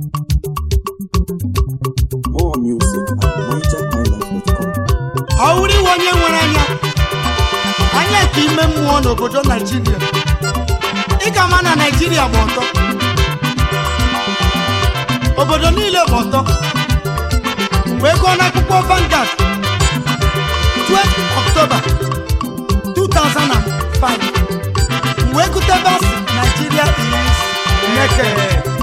More music at NigerIsland.com. Ọwụrụ iwe onye nwere anya ka ime mmụọ n'obodo Naijiria. Ị ga-ama na Naijiria bụ ọtọ. Obodo niile bụ ọtọ. Wee gụọ n'akwụkwọ Vanguard 12 October 2005. Wee gụte bas Nigeria is naked.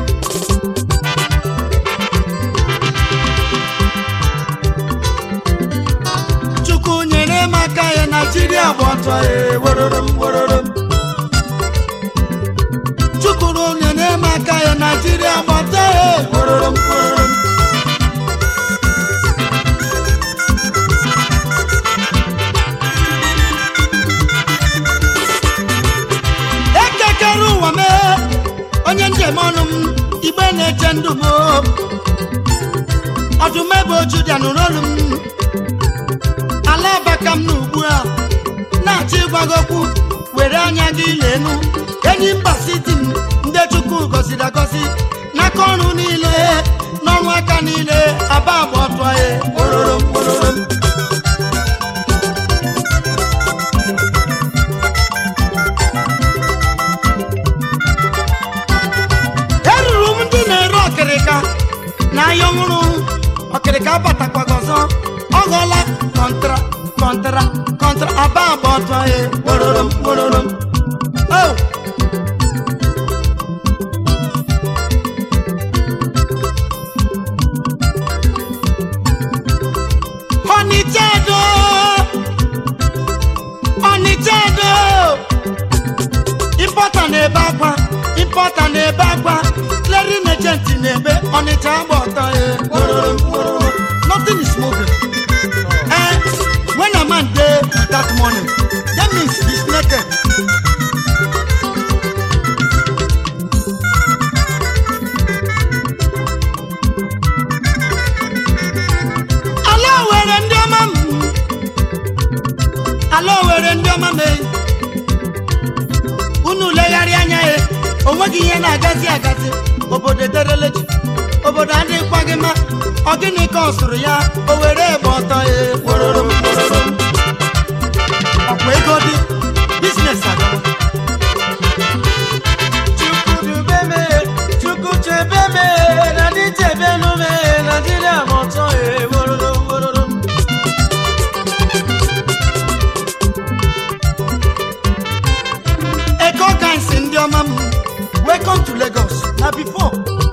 Chukwu nyere m aka ya Nigeria bụ ọtọ wororom. Chukwu nyere m aka ya Nigeria bụ ọtọ wororom. Ekekere ụwa mee onye njem ọnụ m igbe na-eche ndụ m ọdụm ebe oju dị anụrụ olu m ala abaka m n'ugbu a na-achọ ịgwago okwu were anya gị lenu enyi mba siti m ndị Chukwu gọziri agọzi n'aka ọrụ niile n'ọrụ aka niile aba agba ọtụ anyị kpororom. Eruru m ndị na-ere ọkịrịka na ahịa ọhụrụ ọkịrịka abatakwago ọzọ ọ ghọọla kọntra aba agba ọtụ anyị kpororom. Ọnịchado importa na-ebe akwa clearing agent na-ebe Ọnịcha agba ọtọ nothing is moving. When a man dey that morning that means he's naked. Ala were ndị ọma mee unu legharị anya ya onweghị ihe na-agazi obodo edereleji obodo adịghịkwa gị mma ọ gịnị ka ọ sụrụ ya o were ebe ọtọ kpororom. Ọkwa ego dị biznes agawa Chukwu chebe me na ndị chebe nume Nigeria bụ ọtọ kpororom. Ndị ọma m welcome to Lagos. Now before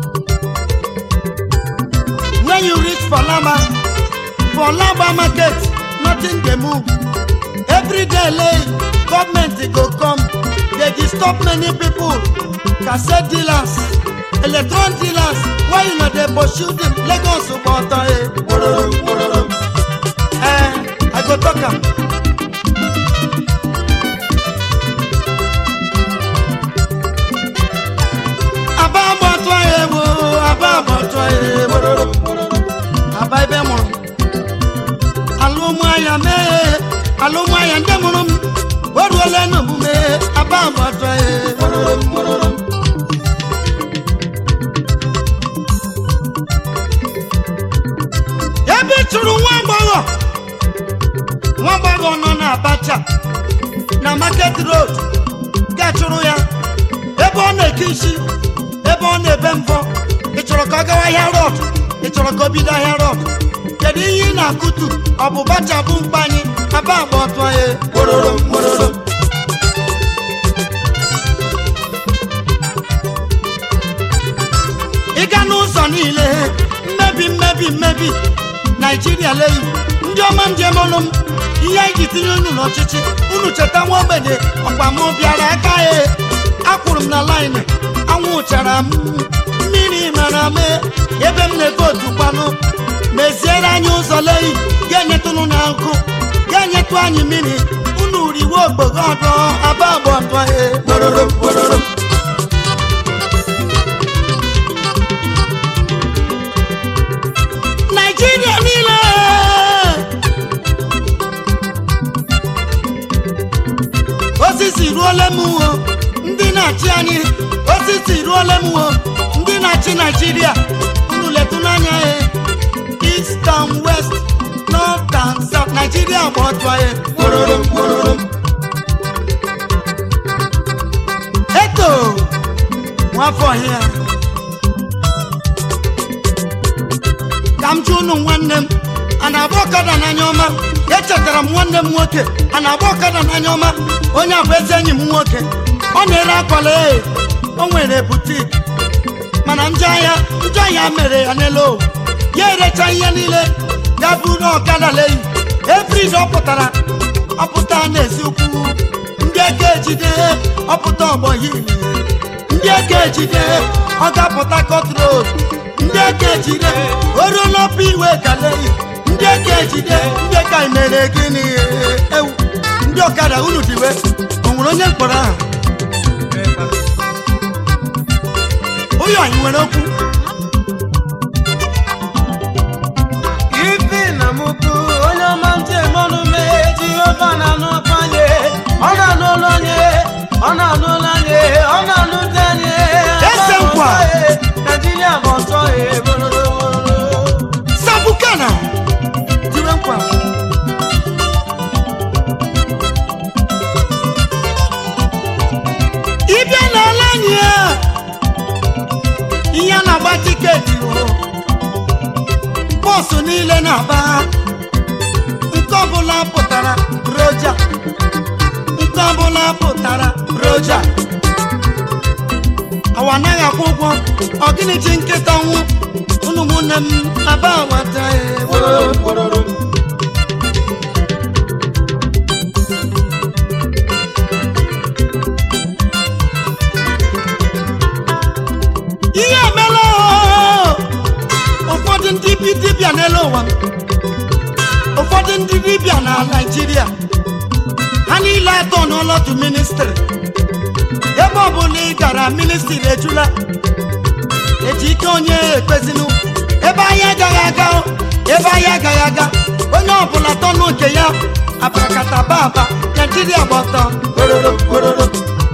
when you reach for Laba market nothing dey move every day late government go come dey disturb many people cassette dealers electronic dealers why you no dey pursue them Lagos bụ ọtọ kpororom. I go talk am. Aba ebe mụrụ alụmahịa ndị mụrụ m oruola n'omume aba agbata ebe chụrụ nwa agbọghọ nọ na Abacha na Market Road ga-achụrụ ya ebe ọ na-eke isi ebe ọ na-ebe mbọ ị chọrọ ka ọ gawa ahịa rọd ị chọrọ ka o bido ahịa rọd kedu ihe ị na-akụtu ọ bụ bacha bụ mkpa anyị aba agba ọtụ anyị kpororom. Ị ga n'ụzọ niile mmebi Naijiria leyi ndị ọma njem ọnụ m ihe anyị ji tinye unu n'ọchịchị unu cheta nwa ogbenye ọkwa m bịara aka ya akwụrụ m na laịnị anwụchara m mmiri mara mee ebe m na-evotu kwanụ meziere anyị ụzọ leyi ga-enyetụnụ na nkụ ga-enyetụ anyị mmiri unu riwe ogbogo ọdọ aba agba ọtọ kpororom. Naijiria niile osisi ruola m ndị na-achị anyị osisi ruola m o ndị na-achị Nigeria unu letu n'anya east and west north and south Nigeria bụ otu anyị kpororom eto nwafọ ya ka m jụ unu nwanne m a na-agba ọkada n'anya ọma echetara m nwanne m nwoke a na-agba ọkada n'anya ọma onye abụ ezi enyi m nwoke ọ na-ere akwala o nwere butik mana njọ ya mere ya n'elu ya erecha ihe niile ya buru ọkada leyi every day ọpụta n'ezi ukwu ndị eke ejide ọpụta ọgbọ hili ndị eke ejide ọ ga-apụta Court Road ndị eke ejide oru n'ọpụ iwe kaleyi ndị eke ejide ndị ka mere gịnị ewu ndị ọkada unu diwe o nwere onye mkpọrọ ahụ onye anyị nwere okwu ife na mụkụ onye ọma ntị mọnụ mee Jehova na-anụ ọpanye ọ na-anụ ụlọ nye ọ na-anụ ụlọ nye ọ na-anụ ụlọ nye ese nkwa Nigeria bụ ọtọ Sabukana diwe nkwa ịbịa n'ala anyị ihe na-agba tiketi bọọsụ niile na-aba nke ọbụla pụtara roja nke ọbụla pụtara roja awa anaghị akwụ ụgwọ ọgịnị ji nkịta nwụ unu ụmụnne m aba awata ihe emela ụfọdụ ndị dibịa n'elu ụwa ụfọdụ ndị dibịa na Nigeria ha niile atọ n'ọlọtụ ministri ebe ọbụla ị gara ministri ejula eji ike onye ekpezinu ebe anyị agaghị aga onye ọbụla tọnụ nke ya abrakata baba Nigeria bụ ọtọ ororo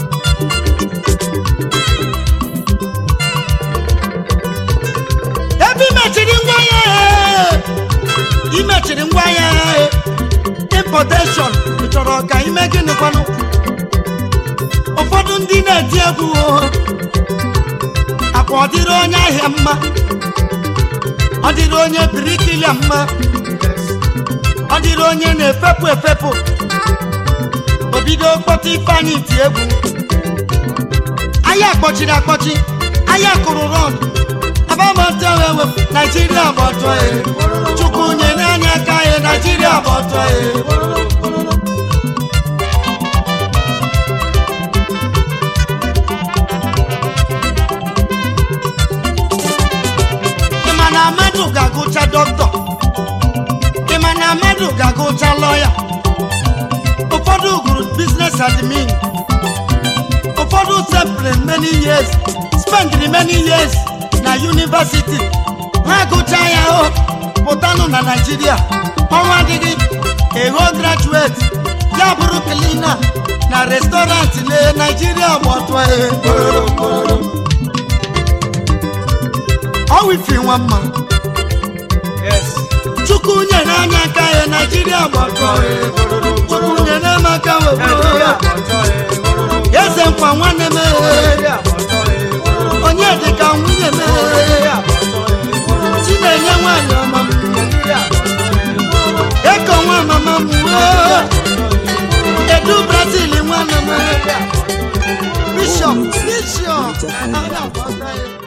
ebe imechiri ngwa ya importation chọrọ ka ime gịnị kwanụ ụfọdụ ndị na-eti egwu akwa ọ dịrị onye ahịa mma ọ dịrị onye birikilia mma ọ dịrị onye na-efepụ obido kpọta Ifeanyị iti egwu ahịa akpọchi ahịa kụrụ rọn abamotewewe Nigeria bụ ọtọ Chukwu nyere anyị aka Nigeria bụ ọtọ ịmana mmadụ ga-agụcha dọkịta ịmana mmadụ ga-agụcha lọya ụfọdụ gụrụ business admin ụfọdụ sepụrụ many years na university ha gụcha ya pụtanụ na Nigeria ọnwa adịghị ego graduate ya bụrụ cleaner na restaurant na Nigeria bụ ọtụ ọwifi nwa mma Chukwu nyere anyị aka Nigeria bụ ọtụ Chukwu nyere m aka eze nkwa nwanne m onye dịka nwunye m Chinenye nwanyị ọma m eko nwa mama m Edu Brazil nwanne m Bishop